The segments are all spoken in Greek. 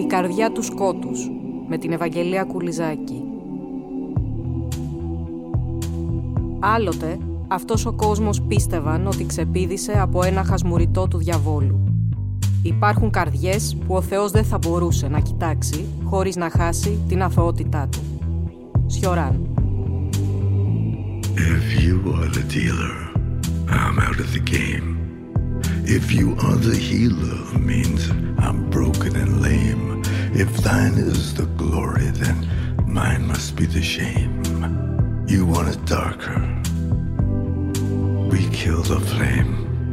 καρδιά του σκότους» με την Ευαγγελία Κουλιζάκη. Άλλοτε, αυτός ο κόσμος πίστευαν ότι ξεπήδησε από ένα χασμουριτό του διαβόλου. Υπάρχουν καρδιές που ο Θεός δεν θα μπορούσε να κοιτάξει χωρίς να χάσει την αθωότητά του. Σιωράν. If you are the dealer, I'm out of the game. If you are the healer, means I'm broken and lame. If thine is the glory, then mine must be the shame. You want it darker, we kill the flame.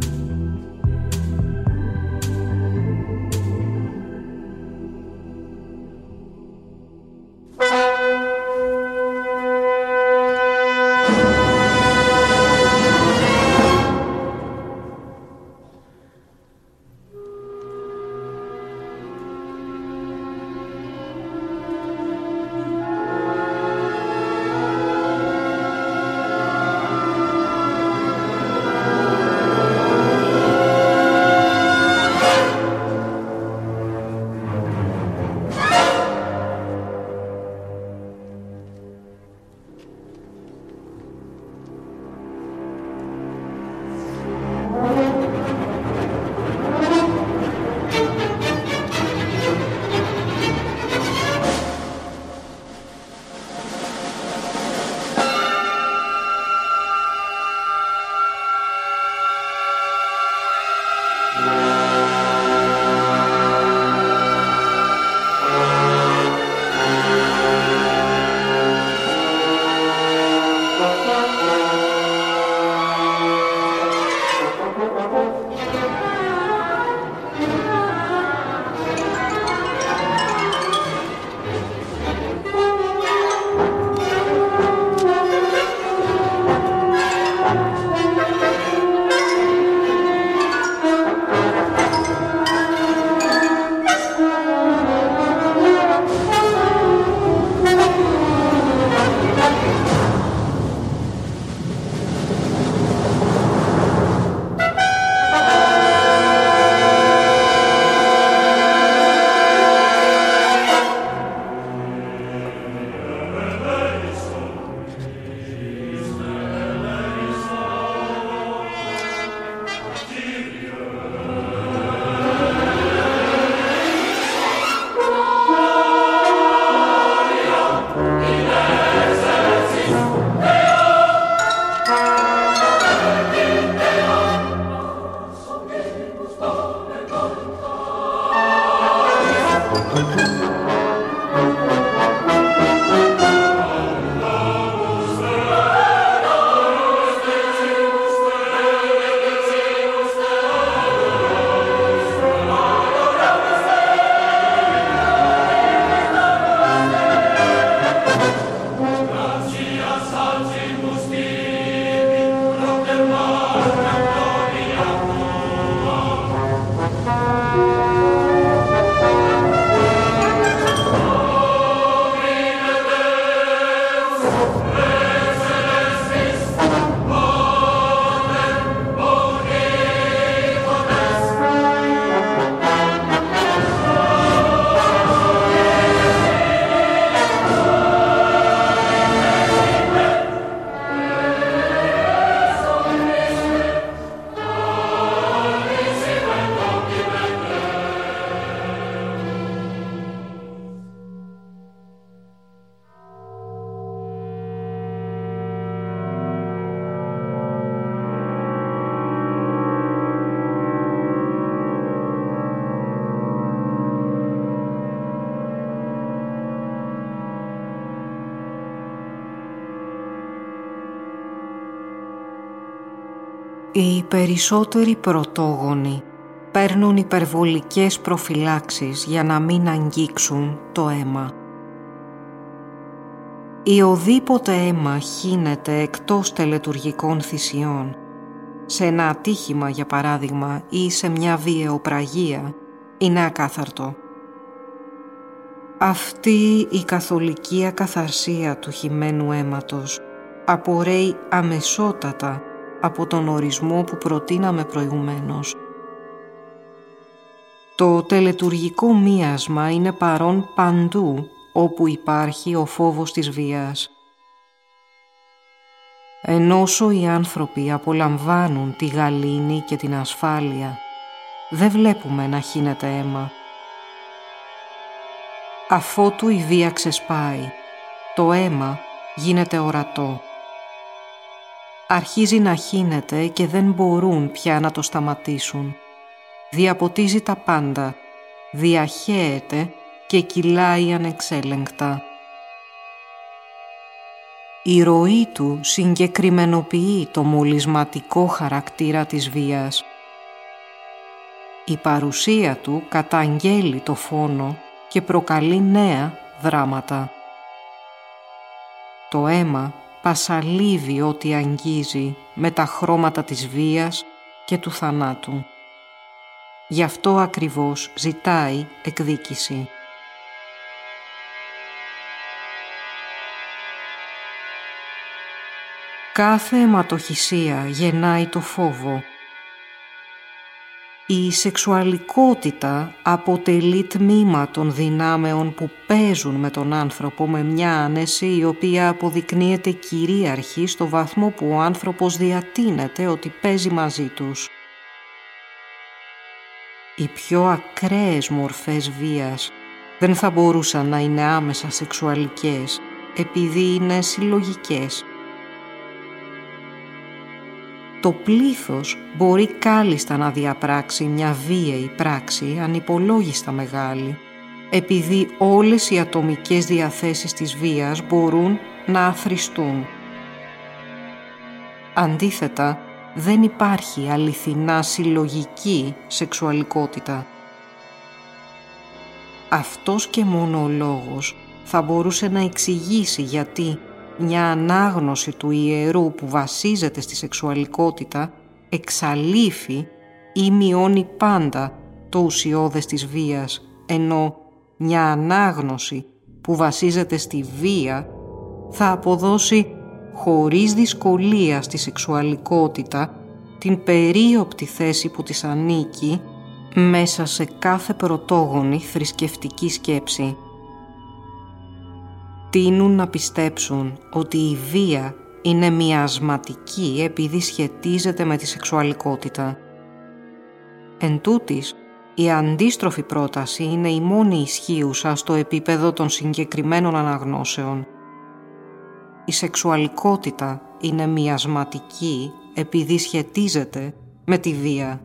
Οι περισσότεροι πρωτόγονοι παίρνουν υπερβολικές προφυλάξεις για να μην αγγίξουν το αίμα. Ή οδήποτε αίμα χύνεται εκτός τελετουργικών θυσιών, σε ένα ατύχημα για παράδειγμα ή σε μια βιαιοπραγία, είναι ακάθαρτο. Αυτή η καθολική ακαθαρσία του χυμένου αίματος απορρέει αμεσότατα από τον ορισμό που προτείναμε προηγουμένως. Το τελετουργικό μίασμα είναι παρόν παντού όπου υπάρχει ο φόβος της βίας. Ενώσο οι άνθρωποι απολαμβάνουν τη γαλήνη και την ασφάλεια, δεν βλέπουμε να χύνεται αίμα. Αφότου η βία ξεσπάει, το αίμα γίνεται ορατό. Αρχίζει να χύνεται και δεν μπορούν πια να το σταματήσουν. Διαποτίζει τα πάντα, διαχέεται και κυλάει ανεξέλεγκτα. Η ροή του συγκεκριμενοποιεί το μολυσματικό χαρακτήρα της βίας. Η παρουσία του καταγγέλει το φόνο και προκαλεί νέα δράματα. Το αίμα πασαλίβει ό,τι αγγίζει με τα χρώματα της βίας και του θανάτου. Γι' αυτό ακριβώς ζητάει εκδίκηση. Κάθε αιματοχυσία γεννάει το φόβο. Η σεξουαλικότητα αποτελεί τμήμα των δυνάμεων που παίζουν με τον άνθρωπο με μια άνεση η οποία αποδεικνύεται κυρίαρχη στο βαθμό που ο άνθρωπος διατείνεται ότι παίζει μαζί τους. Οι πιο ακραίες μορφές βίας δεν θα μπορούσαν να είναι άμεσα σεξουαλικές επειδή είναι συλλογικές. Το πλήθος μπορεί κάλλιστα να διαπράξει μια βίαιη πράξη ανυπολόγιστα μεγάλη, επειδή όλες οι ατομικές διαθέσεις της βίας μπορούν να αθροιστούν. Αντίθετα, δεν υπάρχει αληθινά συλλογική σεξουαλικότητα. Αυτός και μόνο ο λόγος θα μπορούσε να εξηγήσει γιατί μια ανάγνωση του ιερού που βασίζεται στη σεξουαλικότητα εξαλείφει ή μειώνει πάντα το ουσιώδες της βίας, ενώ μια ανάγνωση που βασίζεται στη βία θα αποδώσει χωρίς δυσκολία στη σεξουαλικότητα την περίοπτη θέση που της ανήκει μέσα σε κάθε πρωτόγονη θρησκευτική σκέψη. Τείνουν να πιστέψουν ότι η βία είναι μιασματική επειδή σχετίζεται με τη σεξουαλικότητα. Εν τούτης, η αντίστροφη πρόταση είναι η μόνη ισχύουσα στο επίπεδο των συγκεκριμένων αναγνώσεων. Η σεξουαλικότητα είναι μιασματική επειδή σχετίζεται με τη βία.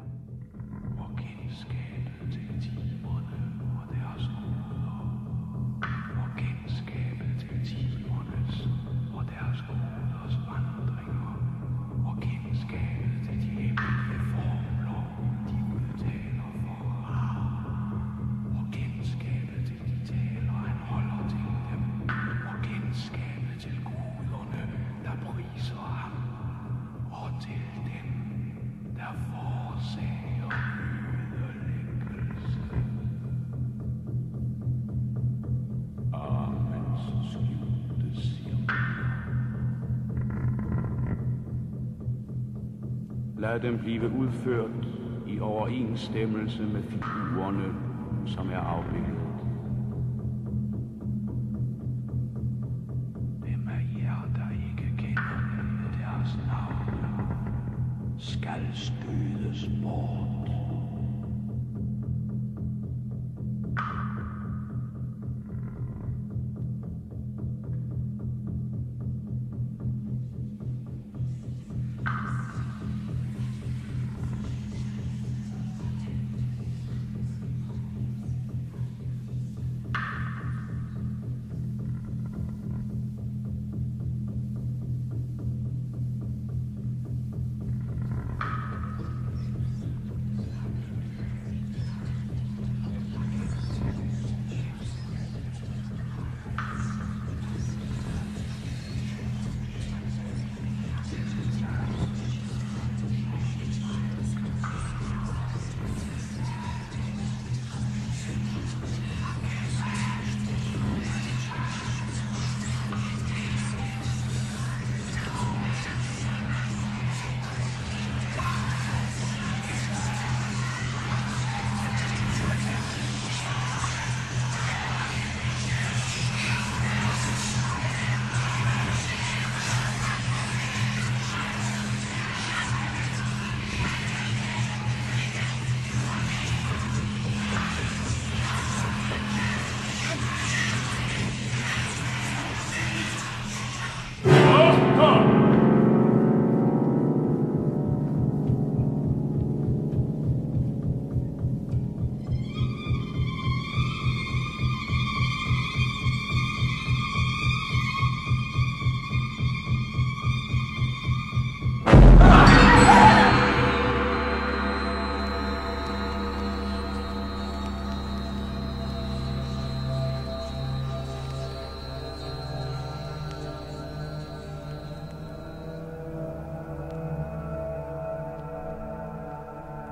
Lad dem blive udført i overensstemmelse med figurerne, som er afbildet. Hvem af jer, der ikke kender deres navn, skal stødes bort.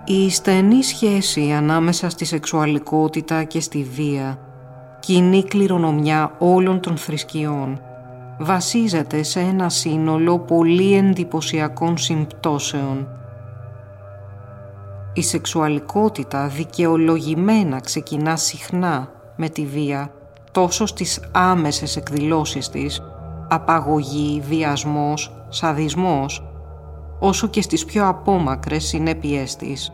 Η στενή σχέση ανάμεσα στη σεξουαλικότητα και στη βία, κοινή κληρονομιά όλων των θρησκειών, βασίζεται σε ένα σύνολο πολύ εντυπωσιακών συμπτώσεων. Η σεξουαλικότητα δικαιολογημένα ξεκινά συχνά με τη βία, τόσο στις άμεσες εκδηλώσεις της, απαγωγή, βιασμός, σαδισμός, όσο και στις πιο απόμακρες συνέπειές της.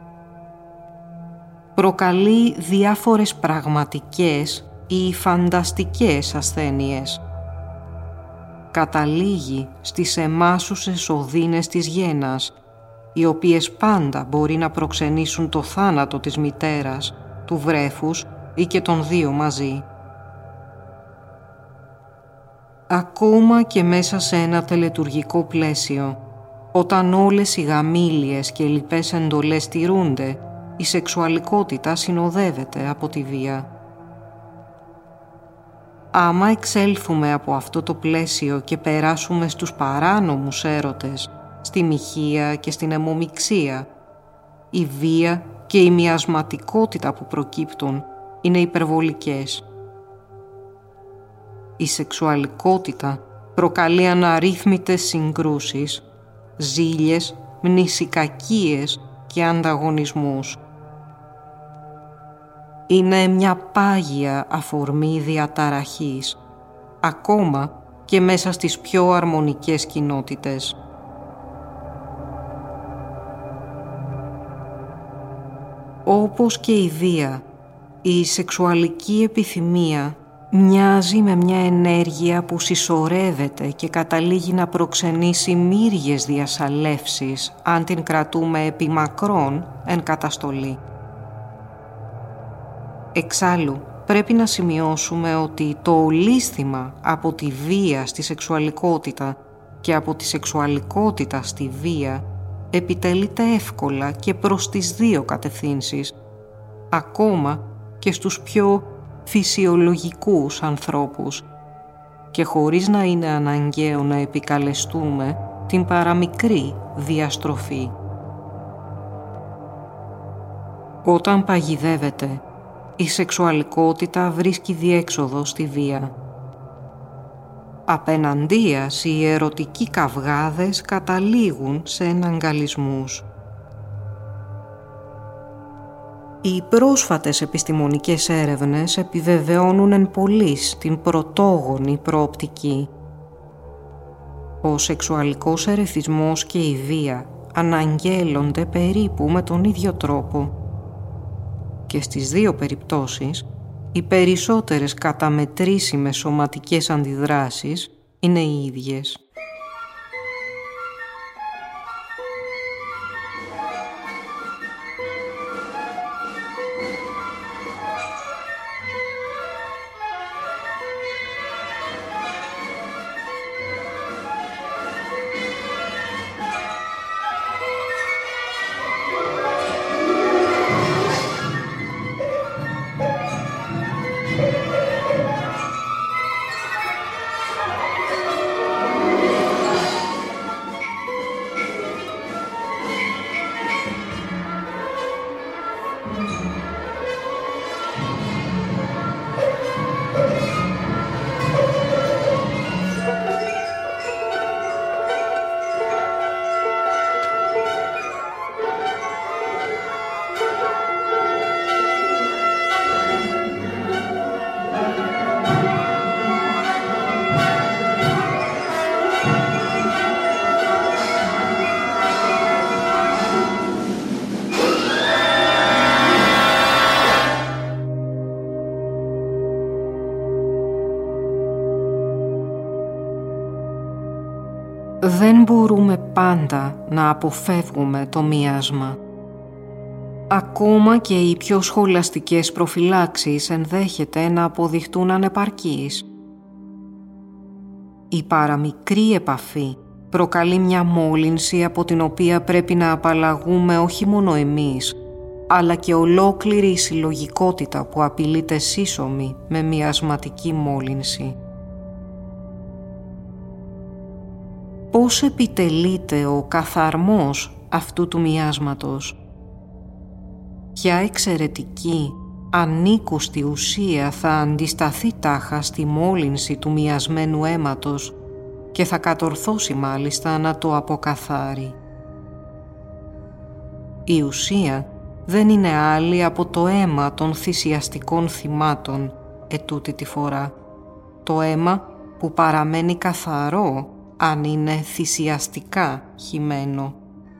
Προκαλεί διάφορες πραγματικές ή φανταστικές ασθένειες. Καταλήγει στις εμάσουσες οδύνες της γένας, οι οποίες πάντα μπορεί να προξενήσουν το θάνατο της μητέρας, του βρέφους ή και των δύο μαζί. Ακόμα και μέσα σε ένα τελετουργικό πλαίσιο, όταν όλες οι γαμήλιες και λοιπές εντολές τηρούνται, η σεξουαλικότητα συνοδεύεται από τη βία. Άμα εξέλθουμε από αυτό το πλαίσιο και περάσουμε στους παράνομους έρωτες, στη μοιχεία και στην αιμομιξία, η βία και η μιασματικότητα που προκύπτουν είναι υπερβολικές. Η σεξουαλικότητα προκαλεί αναρρύθμιτες συγκρούσεις, ζήλιες, μνησικακίες και ανταγωνισμούς. Είναι μια πάγια αφορμή διαταραχής, ακόμα και μέσα στις πιο αρμονικές κοινότητες. Όπως και η βία, η σεξουαλική επιθυμία μοιάζει με μια ενέργεια που συσσωρεύεται και καταλήγει να προξενήσει μύριες διασαλεύσεις αν την κρατούμε επί μακρόν εν καταστολή. Εξάλλου, πρέπει να σημειώσουμε ότι το ολίσθημα από τη βία στη σεξουαλικότητα και από τη σεξουαλικότητα στη βία επιτελείται εύκολα και προς τις δύο κατευθύνσεις, ακόμα και στους πιο φυσιολογικούς ανθρώπους και χωρίς να είναι αναγκαίο να επικαλεστούμε την παραμικρή διαστροφή. Όταν παγιδεύεται, η σεξουαλικότητα βρίσκει διέξοδο στη βία. Απέναντίας, οι ερωτικοί καυγάδες καταλήγουν σε εναγκαλισμούς. Οι πρόσφατες επιστημονικές έρευνες επιβεβαιώνουν εν πολλοίς την πρωτόγονη προοπτική. Ο σεξουαλικός ερεθισμός και η βία αναγγέλλονται περίπου με τον ίδιο τρόπο. Και στις δύο περιπτώσεις, οι περισσότερες καταμετρήσιμες σωματικές αντιδράσεις είναι οι ίδιες. Δεν μπορούμε πάντα να αποφεύγουμε το μίασμα. Ακόμα και οι πιο σχολαστικές προφυλάξεις ενδέχεται να αποδειχτούν ανεπαρκείς. Η παραμικρή επαφή προκαλεί μια μόλυνση από την οποία πρέπει να απαλλαγούμε όχι μόνο εμείς, αλλά και ολόκληρη η συλλογικότητα που απειλείται σύσσωμη με μιασματική μόλυνση. Πώς επιτελείται ο καθαρμός αυτού του μιάσματος? Ποια εξαιρετική, ανήκουστη ουσία θα αντισταθεί τάχα στη μόλυνση του μοιασμένου αίματος και θα κατορθώσει μάλιστα να το αποκαθάρει. Η ουσία δεν είναι άλλη από το αίμα των θυσιαστικών θυμάτων ετούτη τη φορά, το αίμα που παραμένει καθαρό αν είναι θυσιαστικά χυμένο.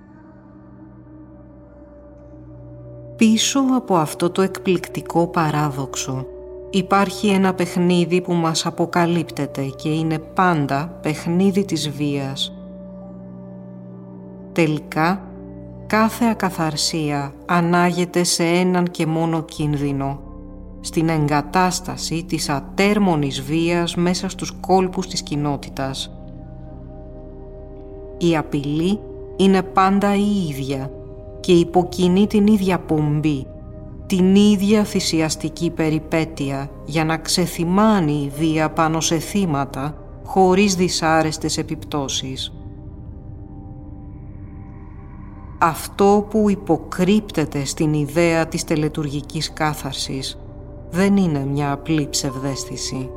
Πίσω από αυτό το εκπληκτικό παράδοξο υπάρχει ένα παιχνίδι που μας αποκαλύπτεται και είναι πάντα παιχνίδι της βίας. Τελικά, κάθε ακαθαρσία ανάγεται σε έναν και μόνο κίνδυνο, στην εγκατάσταση της ατέρμονης βίας μέσα στους κόλπους της κοινότητας. Η απειλή είναι πάντα η ίδια και υποκινεί την ίδια πομπή, την ίδια θυσιαστική περιπέτεια για να ξεθυμάνει η βία πάνω σε θύματα χωρίς δυσάρεστες επιπτώσεις. Αυτό που υποκρύπτεται στην ιδέα της τελετουργικής κάθαρσης δεν είναι μια απλή ψευδαίσθηση.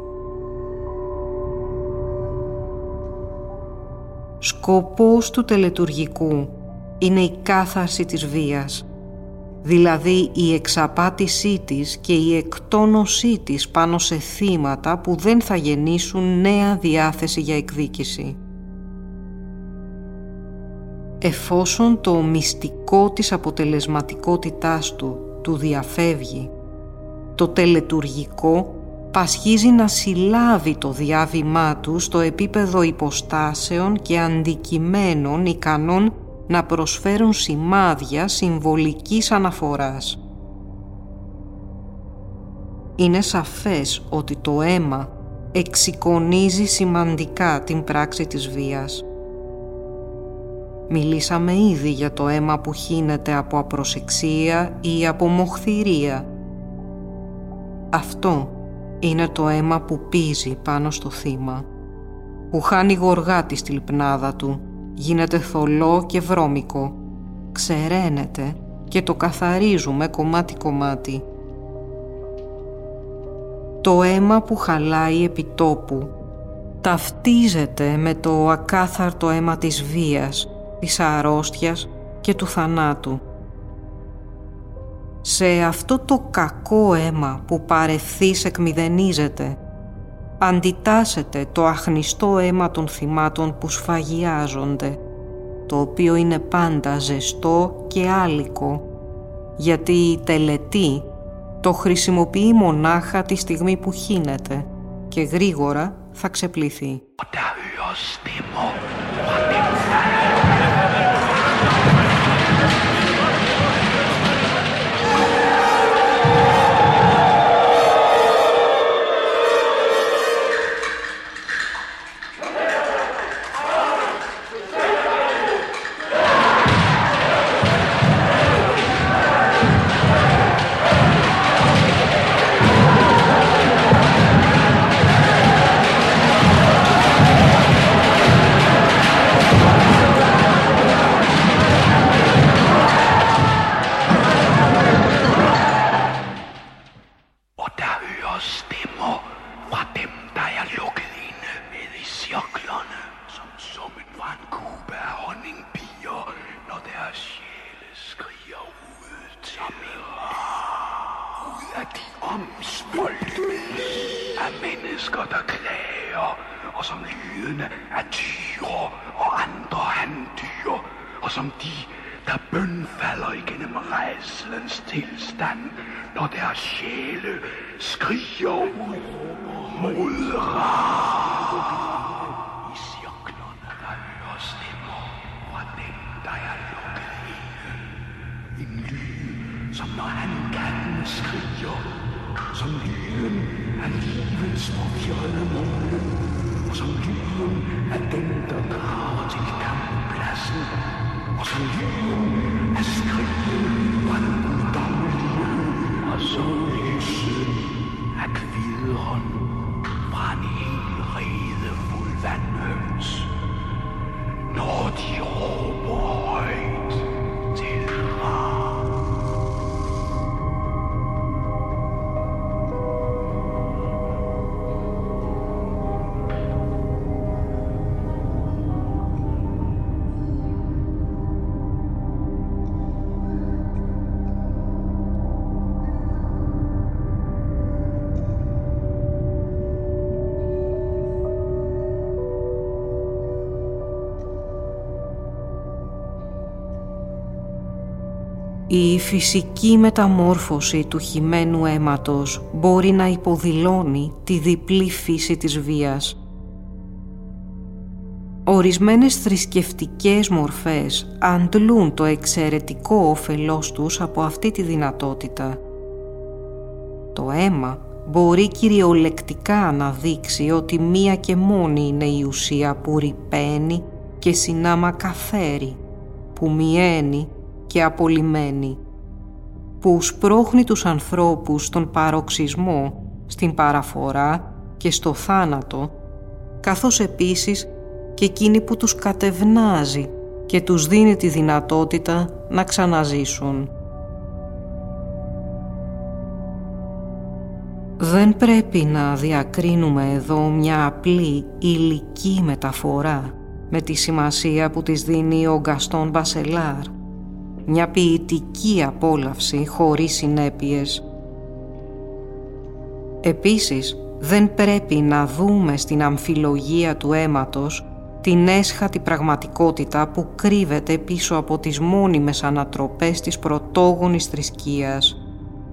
Σκοπός του τελετουργικού είναι η κάθαρση της βίας, δηλαδή η εξαπάτησή της και η εκτόνωσή της πάνω σε θύματα που δεν θα γεννήσουν νέα διάθεση για εκδίκηση. Εφόσον το μυστικό της αποτελεσματικότητάς του διαφεύγει, το τελετουργικό πασχίζει να συλλάβει το διάβημά του στο επίπεδο υποστάσεων και αντικειμένων ικανών να προσφέρουν σημάδια συμβολικής αναφοράς. Είναι σαφές ότι το αίμα εξεικονίζει σημαντικά την πράξη της βίας. Μιλήσαμε ήδη για το αίμα που χύνεται από απροσεξία ή από μοχθηρία. Αυτό είναι το αίμα που πίζει πάνω στο θύμα, που χάνει γοργά τη στυλπνάδα του, γίνεται θολό και βρώμικο, ξεραίνεται και το καθαρίζουμε κομμάτι-κομμάτι. Το αίμα που χαλάει επί τόπου ταυτίζεται με το ακάθαρτο αίμα της βίας, της αρρώστιας και του θανάτου. Σε αυτό το κακό αίμα που παρευθύς εκμηδενίζεται, αντιτάσσεται το αχνιστό αίμα των θυμάτων που σφαγιάζονται, το οποίο είναι πάντα ζεστό και άλικο, γιατί η τελετή το χρησιμοποιεί μονάχα τη στιγμή που χύνεται και γρήγορα θα ξεπληθεί. Η φυσική μεταμόρφωση του χυμένου αίματος μπορεί να υποδηλώνει τη διπλή φύση της βίας. Ορισμένες θρησκευτικές μορφές αντλούν το εξαιρετικό όφελός τους από αυτή τη δυνατότητα. Το αίμα μπορεί κυριολεκτικά να δείξει ότι μία και μόνη είναι η ουσία που ρυπαίνει και συνάμα καθαίρει, που μιαίνει και απολυμμένη, που σπρώχνει τους ανθρώπους στον παροξισμό, στην παραφορά και στο θάνατο, καθώς επίσης και εκείνη που τους κατευνάζει και τους δίνει τη δυνατότητα να ξαναζήσουν. Δεν πρέπει να διακρίνουμε εδώ μια απλή υλική μεταφορά με τη σημασία που της δίνει ο Γκαστόν Μπασελάρ, μια ποιητική απόλαυση χωρίς συνέπειες. Επίσης, δεν πρέπει να δούμε στην αμφιλογία του αίματος την έσχατη πραγματικότητα που κρύβεται πίσω από τις μόνιμες ανατροπές της πρωτόγονης θρησκείας.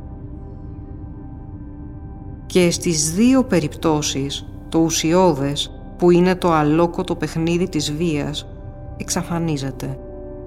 Και στις δύο περιπτώσεις, το ουσιώδες, που είναι το αλόκοτο παιχνίδι της βίας, εξαφανίζεται.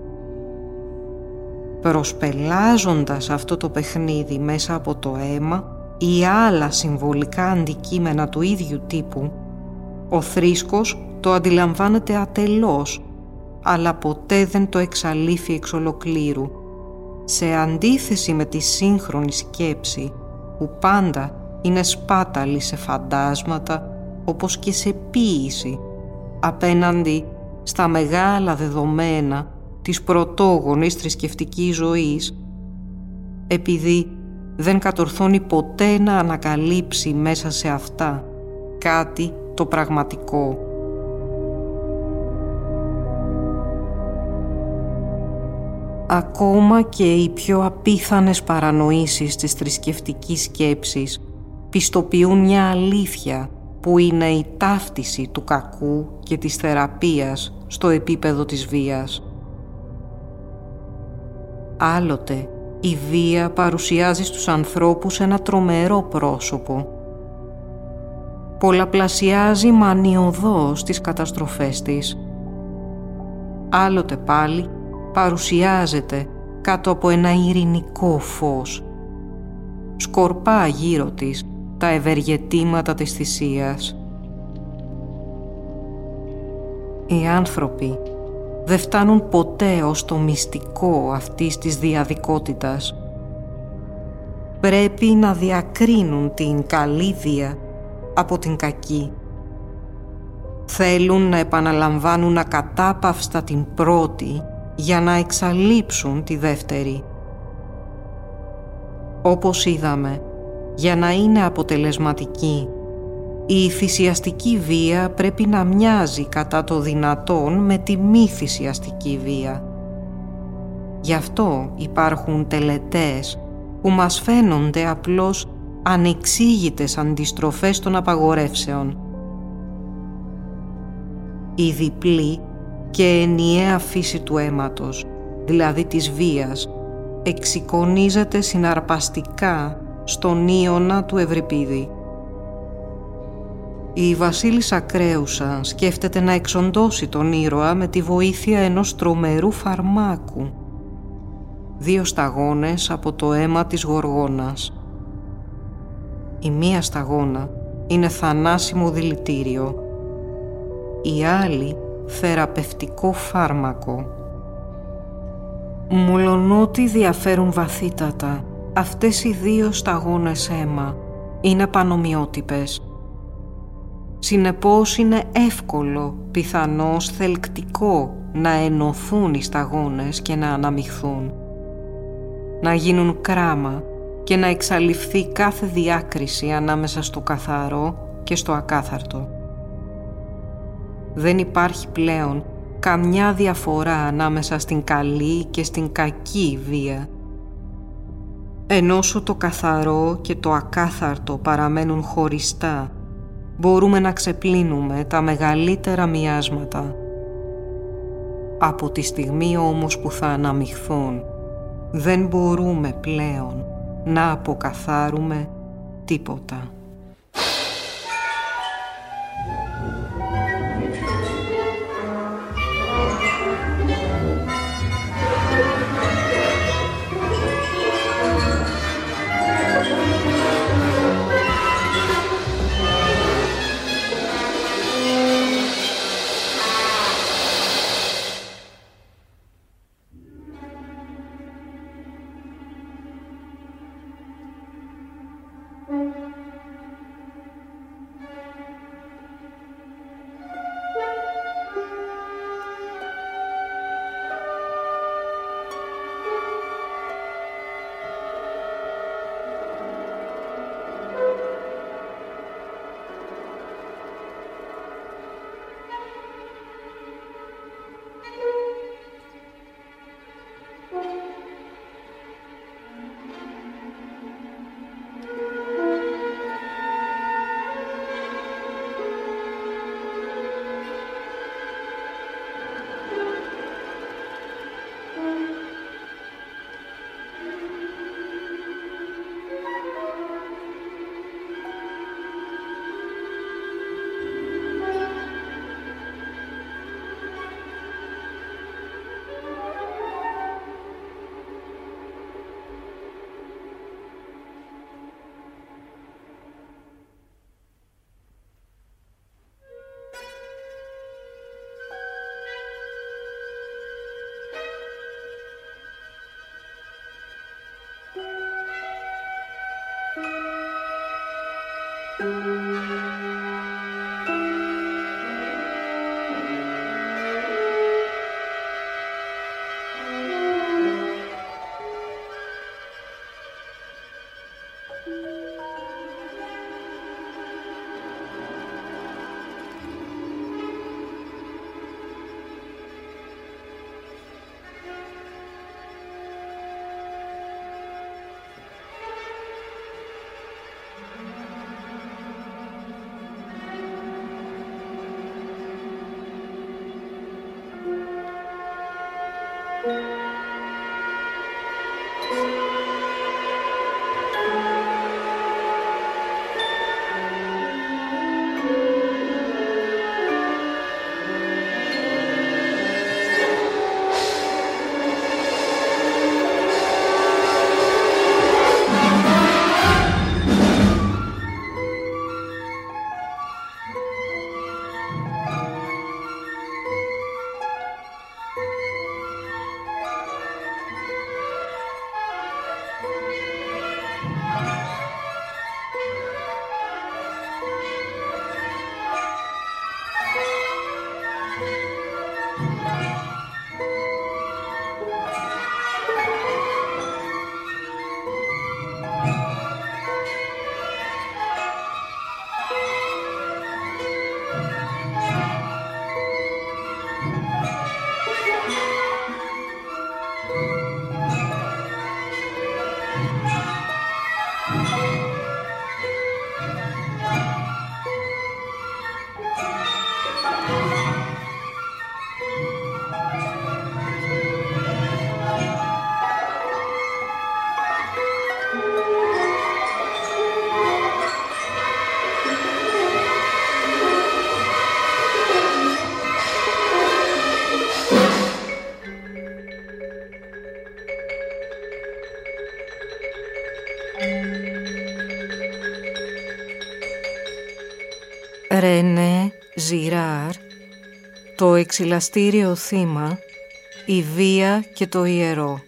Προσπελάζοντας αυτό το παιχνίδι μέσα από το αίμα ή άλλα συμβολικά αντικείμενα του ίδιου τύπου, ο θρήσκος το αντιλαμβάνεται ατελώς, αλλά ποτέ δεν το εξαλείφει εξ ολοκλήρου, σε αντίθεση με τη σύγχρονη σκέψη, που πάντα είναι σπάταλη σε φαντάσματα, όπως και σε ποίηση, απέναντι στα μεγάλα δεδομένα της πρωτόγονης θρησκευτικής ζωής, επειδή δεν κατορθώνει ποτέ να ανακαλύψει μέσα σε αυτά κάτι το πραγματικό. Ακόμα και οι πιο απίθανες παρανοήσεις της θρησκευτικής σκέψης πιστοποιούν μια αλήθεια που είναι η ταύτιση του κακού και της θεραπείας στο επίπεδο της βίας. Άλλοτε, η βία παρουσιάζει στους ανθρώπους ένα τρομερό πρόσωπο. Πολλαπλασιάζει μανιωδώς τις καταστροφές της. Άλλοτε πάλι παρουσιάζεται κάτω από ένα ειρηνικό φως. Σκορπά γύρω της τα ευεργετήματα της θυσίας. Οι άνθρωποι δεν φτάνουν ποτέ ως το μυστικό αυτής της διαδικότητας. Πρέπει να διακρίνουν την καλή βία από την κακή. Θέλουν να επαναλαμβάνουν ακατάπαυστα την πρώτη για να εξαλείψουν τη δεύτερη. Όπως είδαμε, για να είναι αποτελεσματική, η θυσιαστική βία πρέπει να μοιάζει κατά το δυνατόν με τη μη θυσιαστική βία. Γι' αυτό υπάρχουν τελετές που μας φαίνονται απλώς ανεξήγητες αντιστροφές των απαγορεύσεων. Η διπλή και ενιαία φύση του αίματος, δηλαδή της βίας, εξεικονίζεται συναρπαστικά στον Ίωνα του Ευρυπίδη. Η βασίλισσα Κρέουσα σκέφτεται να εξοντώσει τον ήρωα με τη βοήθεια ενός τρομερού φαρμάκου. 2 σταγόνες από το αίμα της γοργόνας. Η μία σταγόνα είναι θανάσιμο δηλητήριο, η άλλη θεραπευτικό φάρμακο. Μολονότι διαφέρουν βαθύτατα, αυτές οι 2 σταγόνες αίμα είναι πανομοιότυπες. Συνεπώς είναι εύκολο, πιθανώς θελκτικό, να ενωθούν οι σταγόνες και να αναμειχθούν, να γίνουν κράμα και να εξαλειφθεί κάθε διάκριση ανάμεσα στο καθαρό και στο ακάθαρτο. Δεν υπάρχει πλέον καμιά διαφορά ανάμεσα στην καλή και στην κακή βία. Ενώσο το καθαρό και το ακάθαρτο παραμένουν χωριστά, μπορούμε να ξεπλύνουμε τα μεγαλύτερα μοιάσματα. Από τη στιγμή όμως που θα αναμειχθούν, Δεν μπορούμε πλέον να αποκαθάρουμε τίποτα. Ρενέ Ζιράρ, το εξηλαστήριο θύμα, η βία και το ιερό.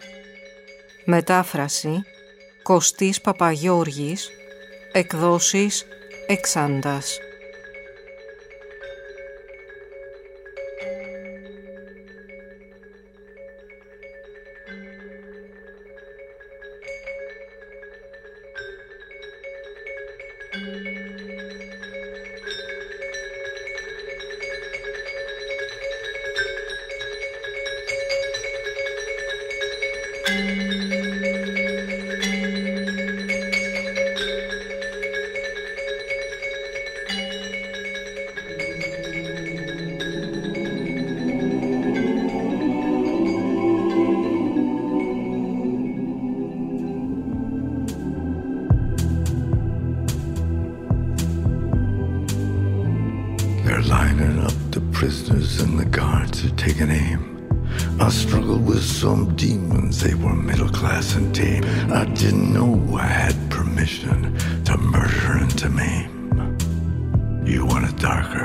Μετάφραση Κωστής Παπαγιώργης, εκδόσεις Εξάντας. soldiers and the guards had taken aim. I struggled with some demons, they were middle class and tame. I didn't know I had permission to murder and to maim. You want it darker?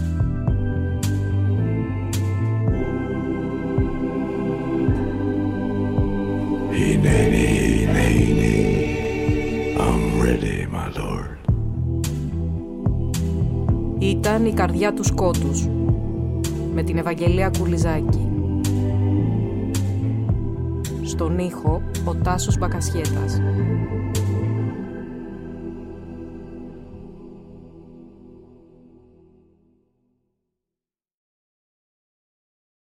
Hineni, I'm ready, my lord. Ήταν η καρδιά του σκότους, με την Ευαγγελία Κουλιζάκη. Στον ήχο, ο Τάσος Μπακασιέτας.